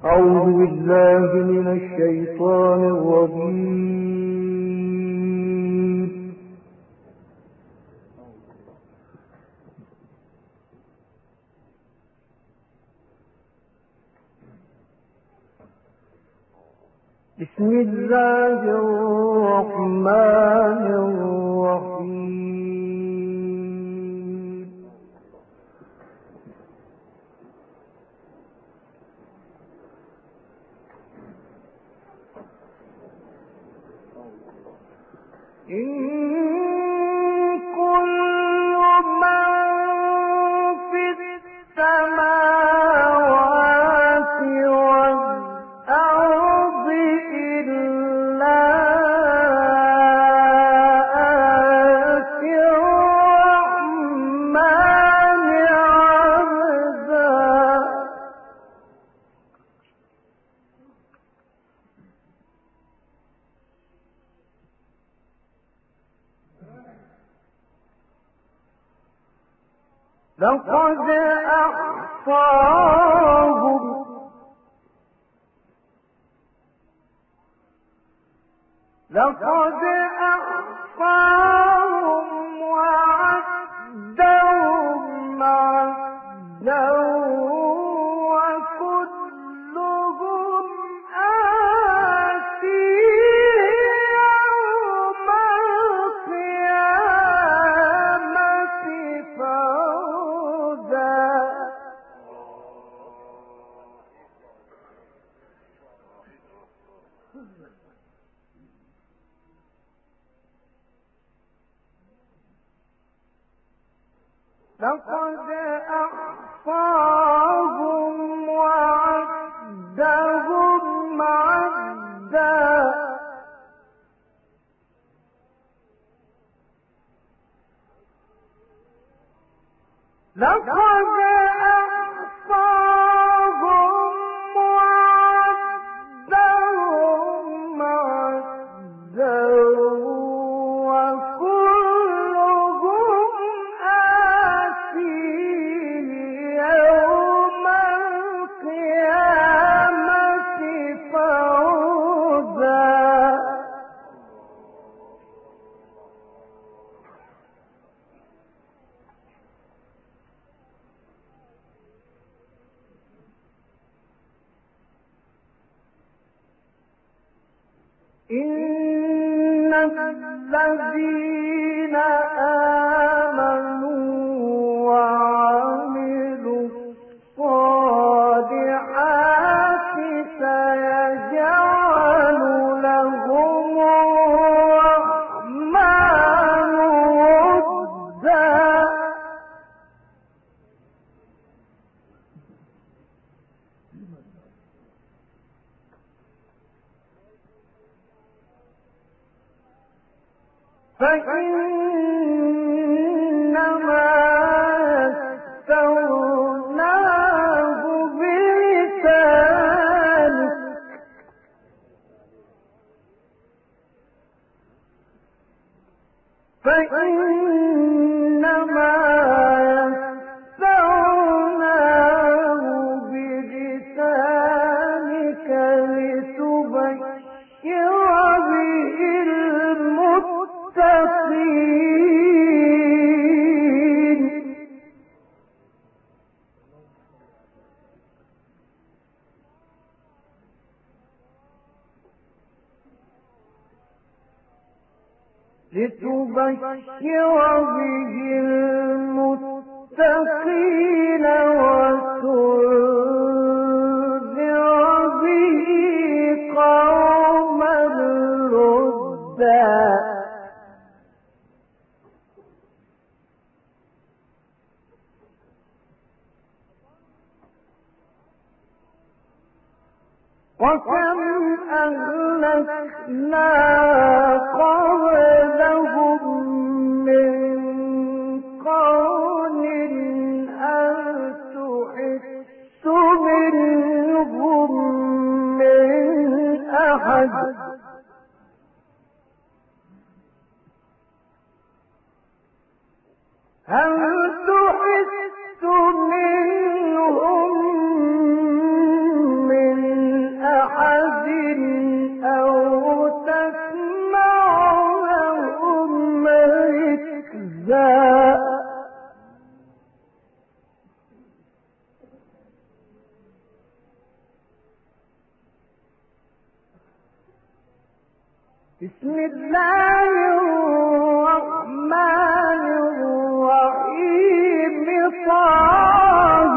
أعوذ بالله من الشيطان الرجيم. بسم الله الرحمن الرحيم. إن كل من في السماوات والأرض إلا آتي الرحمن عبدا. لقد أحصاهم وعدهم عدا وكلهم آتيه يوم القيامة فردا. لقد أحصاهم وعدهم عدا. لقد أحصاهم وعدهم عدا وكلهم آتيه يوم القيامة فردا. إن الذين آمنوا وعملوا الصالحات سيجعل لهم الرحمن ودا. فإنما يسرناه بلسانك لتبشر به المتقين. وتنذر به قوما لدا. وكم أهلكنا قبلهم من قرن هل تحس منهم من أحد. هل تحس منهم من بسم الله الرحمن الرحيم طه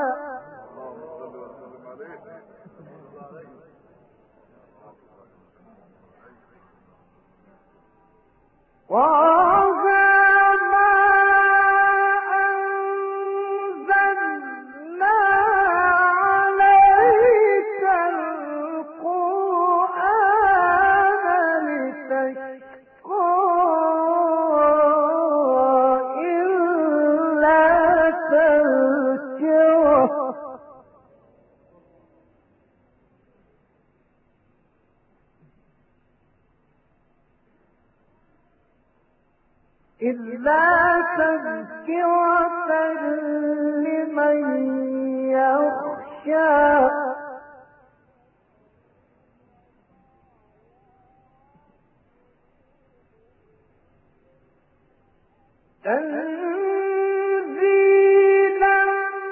إلا تذكرة لمن يخشى تنزيلا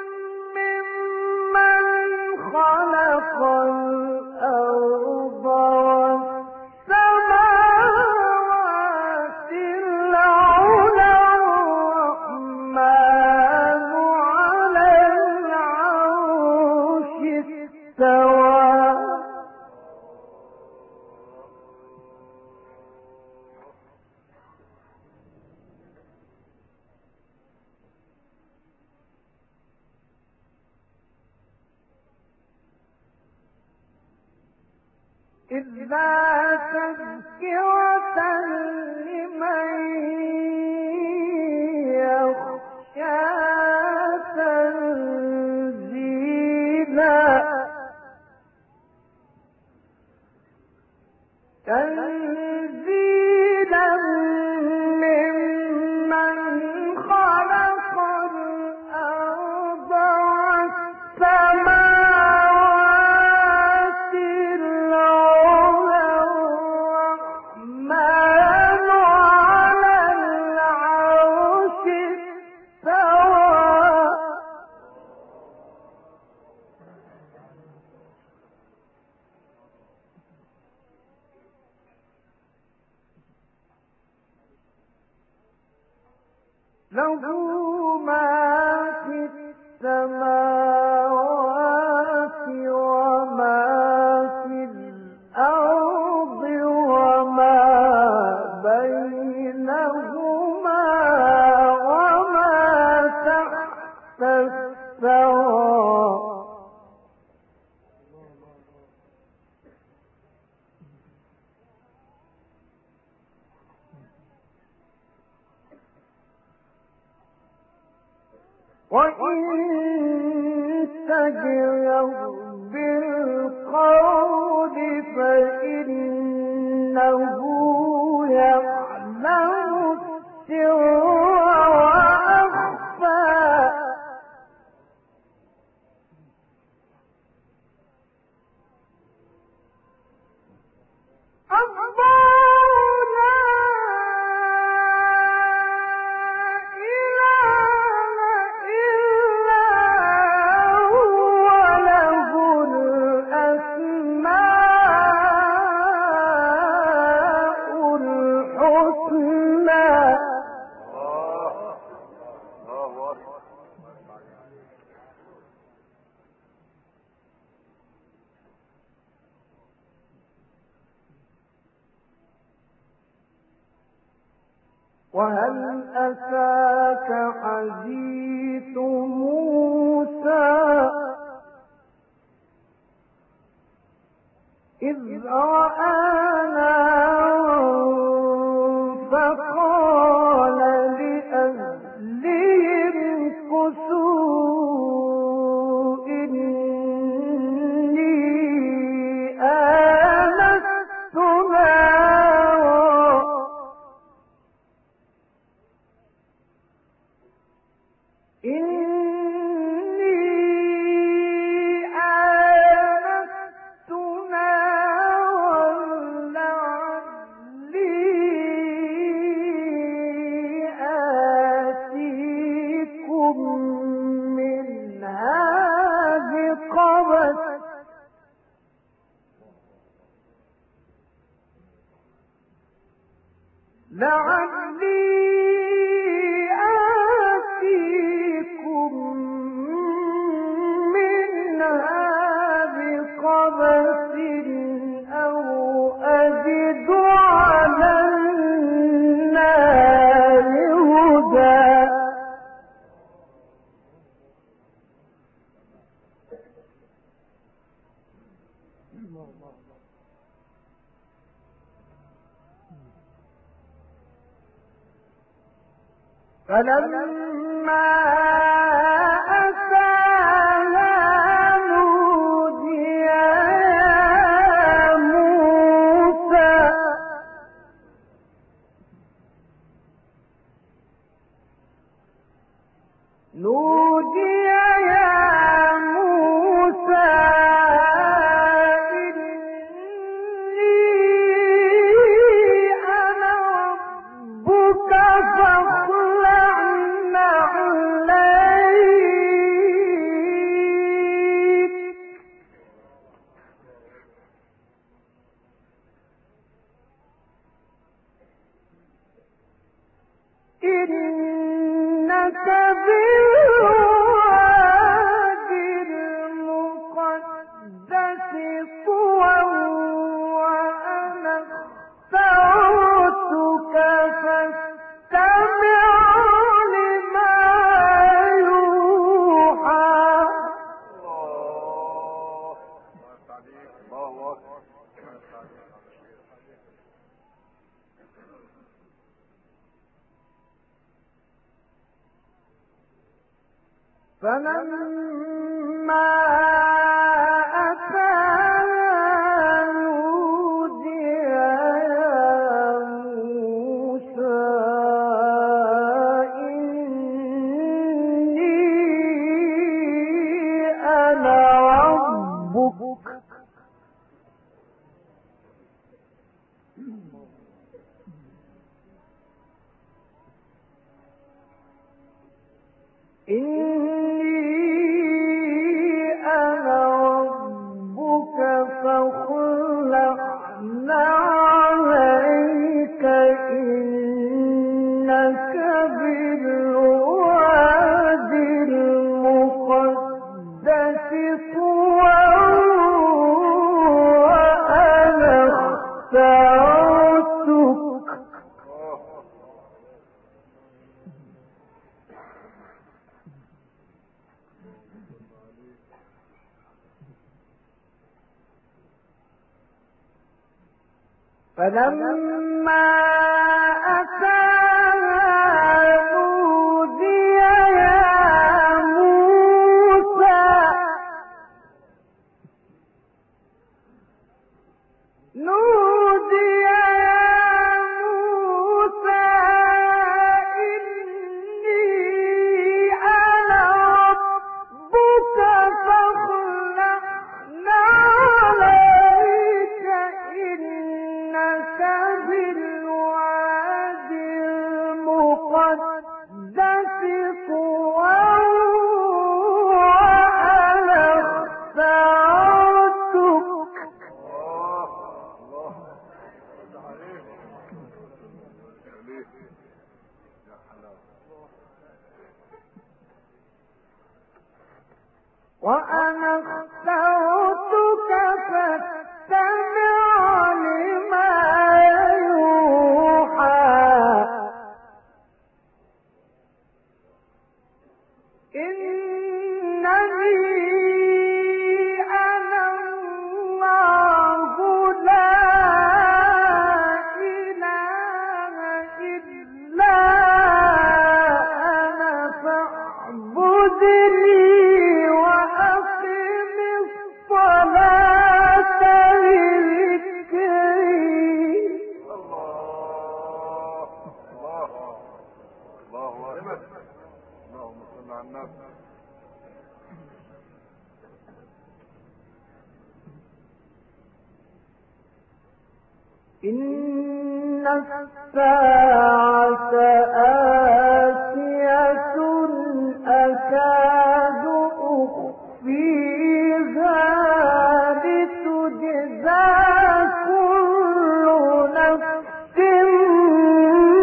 ممن خلق الأرض والسماوات العلى الرحمن على العرش استوى إلا تذكرة لمن يخشى تنزيلا ممن خلق الأرض والسماوات العلى الرحمن على العرش استوى له ما في السماوات وما في الأرض وما بينهما وما تحت الثرى وإن تجهر بالقول فإنه يعلم السر وأخفى وهل أتاك حديث موسى إذ رأى نارا فقال لأهلهم كثوا إني آنست نارا لعلي آتيكم منها بقبس أو أجد على النار هدى. فلما أتاها نودي يا موسى نودي يا موسى إني أنا ربك فاخلع نعليك إنك بالوادي المقدس طوى وأنا اخترتك فاستمع لما يوحى. فلما أتاها نودي يا موسى إني أنا ربك فاخلع عليك إنك بالوادي المقدس طوى وأنا اخترتك فلما أتاها نودي يا موسى نودي يا موسى إني أنا ربك فاخلع عليك إنك بالوادي المقدس طوى وأنا اخترتك وأنا اخترتك فاستمع لما يوحى إنني أنا الله لا إله إلا أنا فاعبدني وأقم الصلاة لذكري. الله أكبر. اللهم صل على النبي. إن الساعة آتية أكاد أخفيها لتجزى كل نفس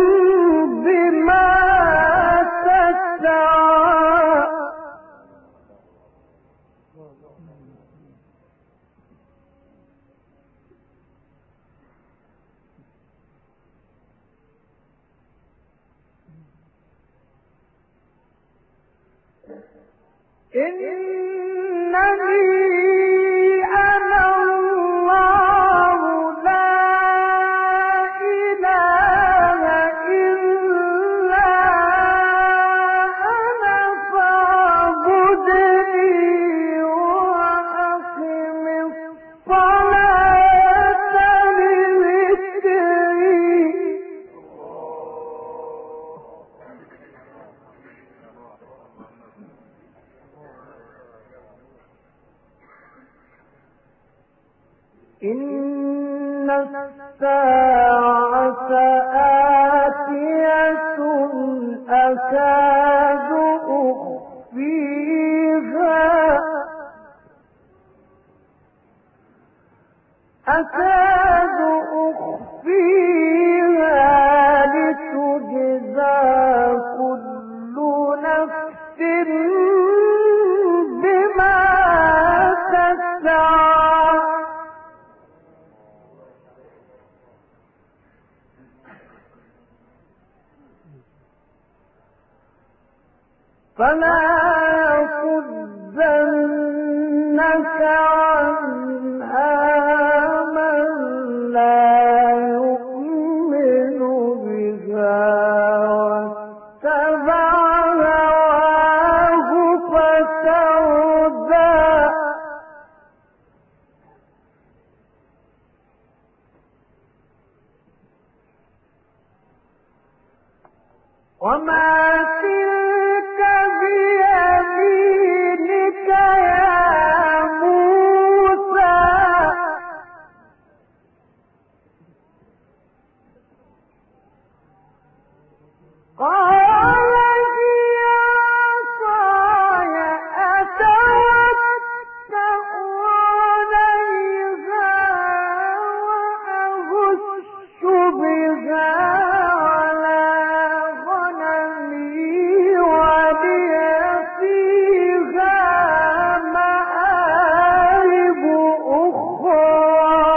إن الساعة آتية أكاد أخفيها لتجزى كل نفس بما تسعى فلا يصدنك عنها من لا يؤمن بها واتبع هواه فتردى وما تلك بيمينك يا موسى قال هي عصاي أتوكأ عليها وأهش بها على غنمي ولي فيها مآرب أخرى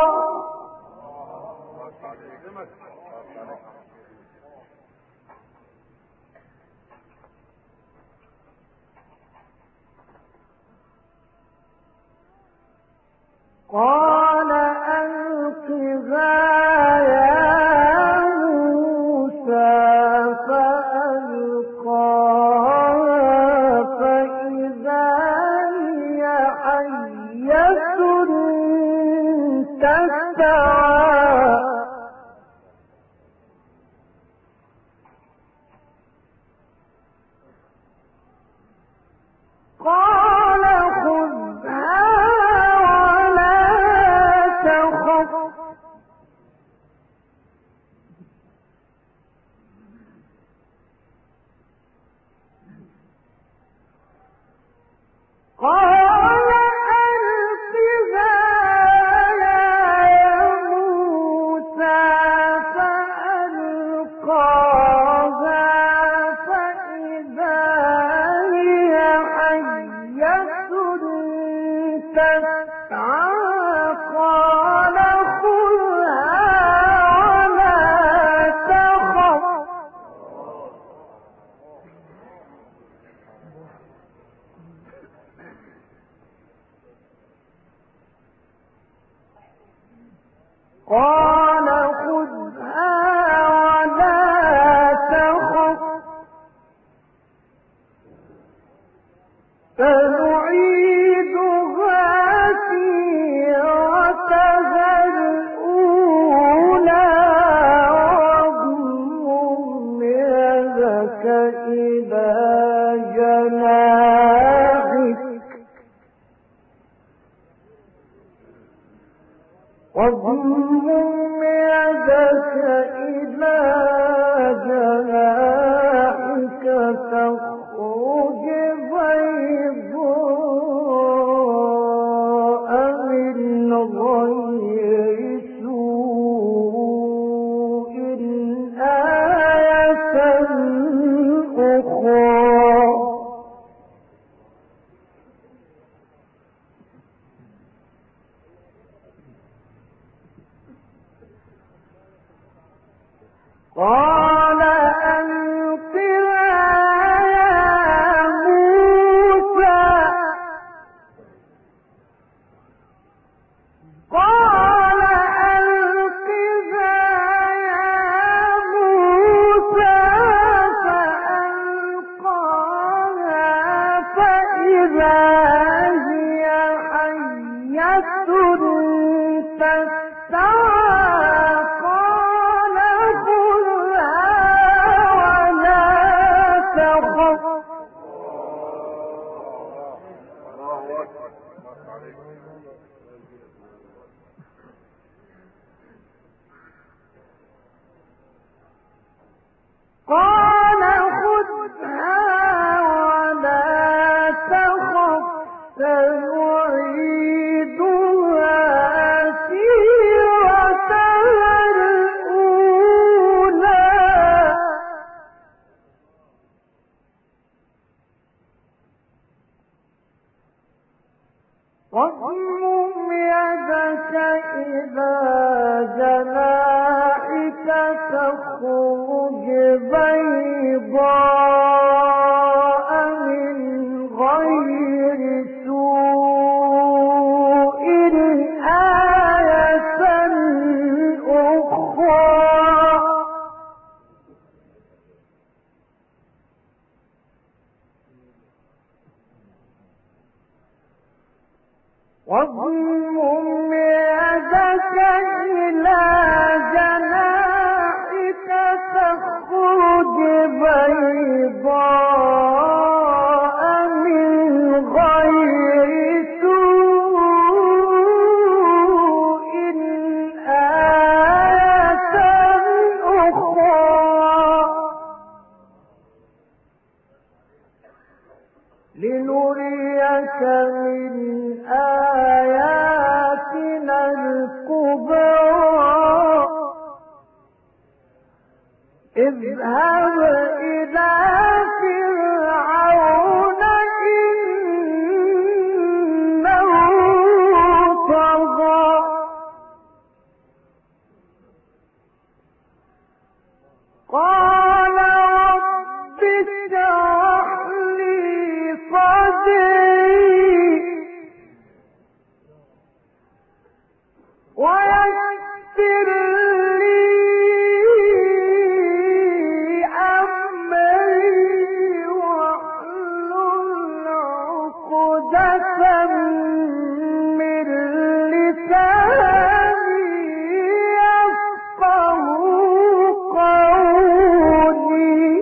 قال ألقها يا موسى فألقاها فإذا هي حية تسعى قال خذها ولا تخف قال ألقها يا موسى فألقاها فإذا هي حية تسعى قال خذها ولا تخف قال خذها ولا تخف سنعيدها سيرتها الأولى واضمم يدك إلى جناحك واضمم يدك إلى جناحك تخرج بيضاء من غير سوء آية أخرى قال ألقها يا إلى جناحك تخرج بيضاء من غير سوء آية أخرى واضمم يدك إلى جناحك تخرج بيضاء من غير سوء آية أخرى لنريك من آياتنا الكبرى اذهب إلى فرعون إنه طغى قال رب اشرح لي صدري ويسر لي أمري واحلل عقدة من لساني يفقهوا قولي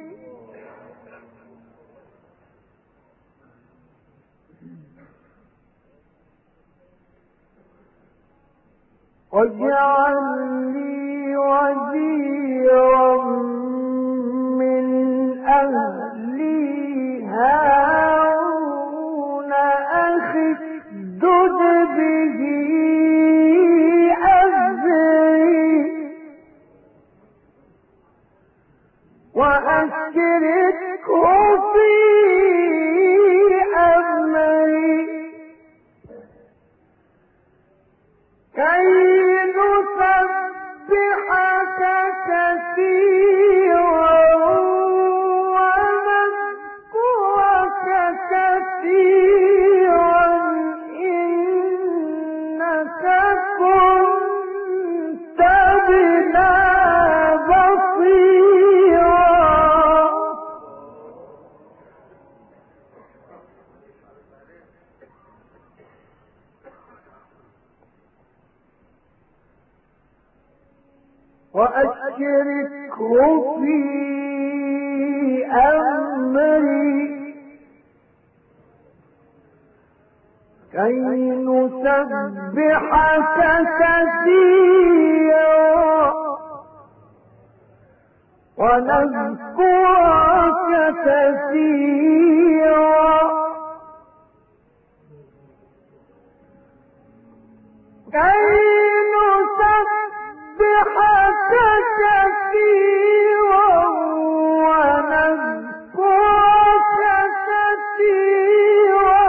واجعل لي وزيرا من أهلي هارون أخي اشدد به أزري وأشركه في أمري كي نسبحك كثيرا ونذكرك كثيرا إنك كنت بنا بصيرا وأشركه في أمري كي نسبحك كثيرا ونذكرك كثيرا كي نسبحك كثيرا ونذكرك كثيرا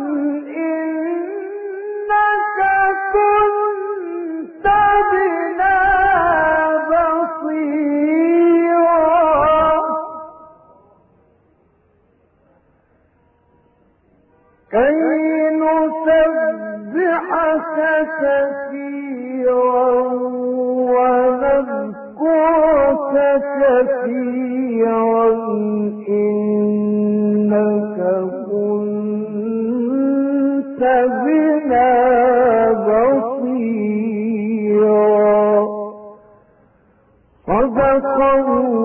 إنك كنت بنا بصيرا كي نسبحك كثيرا ونذكرك كثيرا إنك كنت بنا بصيرا صدق الله